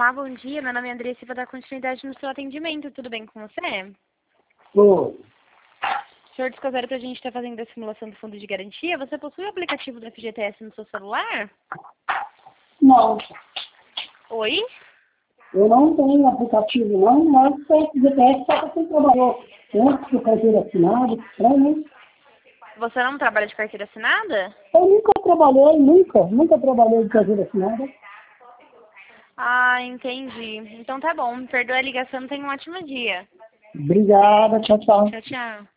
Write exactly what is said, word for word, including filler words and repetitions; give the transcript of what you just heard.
Olá, bom dia. Meu nome é Andressa e vou dar continuidade no seu atendimento. Tudo bem com você? Oi. Senhor Descosero, que a gente está fazendo a simulação do fundo de garantia, você possui o aplicativo do F G T S no seu celular? Não, Oi? eu não tenho aplicativo não, mas o F G T S só para quem trabalhou antes do carteira assinada, estranho, né? Você não trabalha de carteira assinada? Eu nunca trabalhei, nunca, nunca trabalhei de carteira assinada. Ah, entendi. Então tá bom. Perdoa a ligação, tenha um ótimo dia. Obrigada, tchau, tchau. Tchau, tchau.